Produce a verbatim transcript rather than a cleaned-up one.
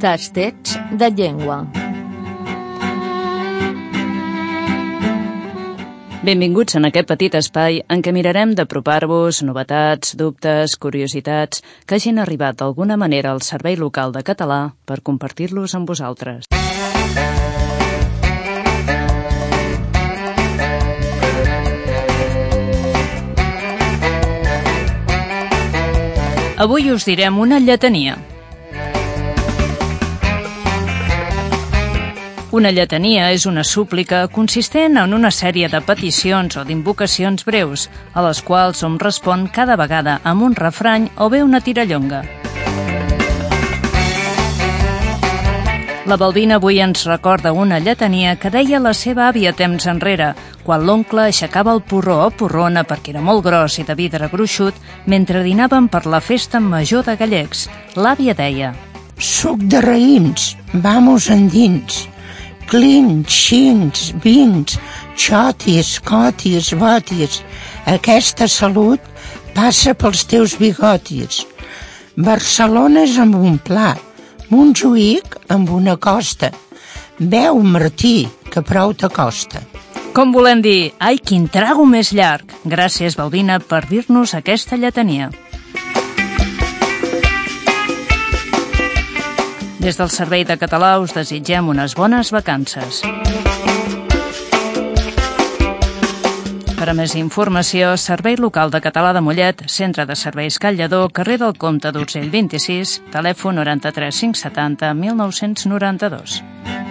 Tastets de llengua. Benvinguts en aquest petit espai en què mirarem d'apropar-vos novetats, dubtes, curiositats que hagin arribat d'alguna manera al Servei Local de Català per compartir-los amb vosaltres. Avui us direm una lletania. Una lletania és una súplica consistent en una sèrie de peticions o d'invocacions breus, a les quals hom respon cada vegada amb un refrany o bé una tirallonga. La Balbina avui ens recorda una lletania que deia la seva àvia temps enrere, quan l'oncle aixecava el porró o porrona perquè era molt gros i de vidre gruixut, mentre dinaven per la festa major de gallecs. L'àvia deia: «Suc de raïms, vamos endins. Clins, xins, vins, xotis, cotis, botis. Aquesta salut passa pels teus bigotis. Barcelona és amb un plat, Montjuïc amb una costa. Beu, Martí, que prou t'acosta». Com volem dir, ai, quin trago més llarg! Gràcies, Balbina, per dir-nos aquesta lletania. Des del Servei de Català us desitgem unes bones vacances. Per a més informació, Servei Local de Català de Mollet, Centre de Serveis Call Lledó, carrer del Comte d'Urgell vint-i-sis, telèfon noranta-tres cinc setanta mil nou-cents noranta-dos.